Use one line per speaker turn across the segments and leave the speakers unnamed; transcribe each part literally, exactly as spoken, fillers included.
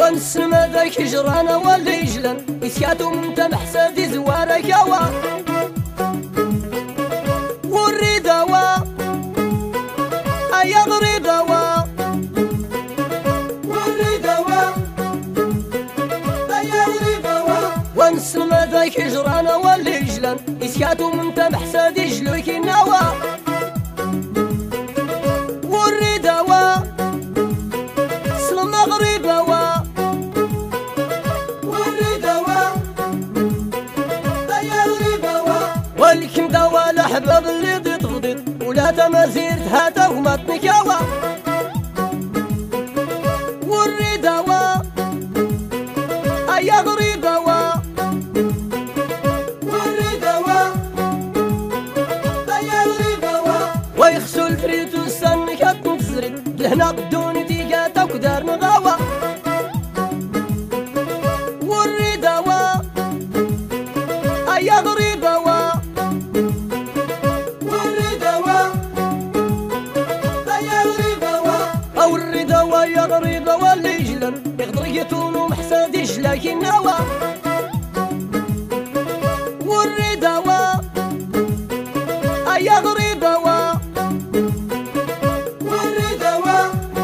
ونسلم ذاك جرانا واللي يجلن إسياتو من تمحسد زوارك يوا والريدا وا أيا غريبة وا والريدا وا أيا غريبة وا ونسلم ذاك جرانا واللي يجلن إسياتو من تمحسد يجلوك النوا والريدا وا سلم غريبة وا ولكن دوا الأحباب اللي ضد ضد ولا تمازير هاتا وما تنكاوا والريدا وا أيا غريبة وا والريدا وا أيا غريبة وا ويخسو الفريت والسن كاتن تزرد لهنا قدوني تيقاتا وكدار نغاوا والريدا وا أيا غريبة وا يا غريبة واللي يجلن يغدر يتون ومحساد يجلاك النوا والريدا وا أيا غريبة وا والريدا وا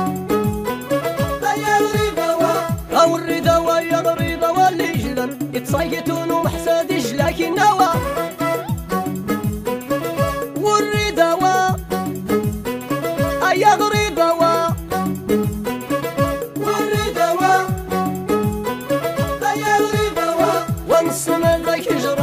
أيا غريبة وا أو الريدا وا يا غريبة واللي يجلن يتصيتون ومحساد يجلاك النوا والريدا وا أيا غريبة وا ونسلم ذاك جرانا